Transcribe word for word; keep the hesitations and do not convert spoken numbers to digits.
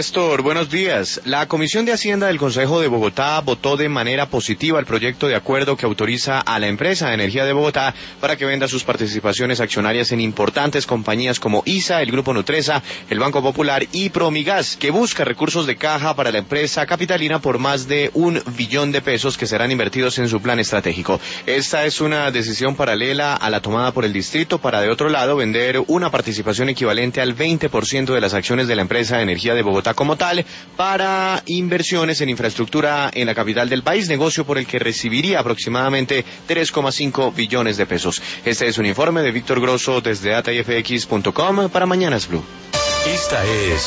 Néstor, buenos días. La Comisión de Hacienda del Consejo de Bogotá votó de manera positiva el proyecto de acuerdo que autoriza a la empresa Energía de Bogotá para que venda sus participaciones accionarias en importantes compañías como I S A, el Grupo Nutresa, el Banco Popular y Promigas, que busca recursos de caja para la empresa capitalina por más de un billón de pesos que serán invertidos en su plan estratégico. Esta es una decisión paralela a la tomada por el distrito para, de otro lado, vender una participación equivalente al veinte por ciento de las acciones de la empresa Energía de Bogotá como tal para inversiones en infraestructura en la capital del país, negocio por el que recibiría aproximadamente tres coma cinco billones de pesos. Este es un informe de Víctor Grosso desde data y f x punto com para Mañanas Blue. Esta es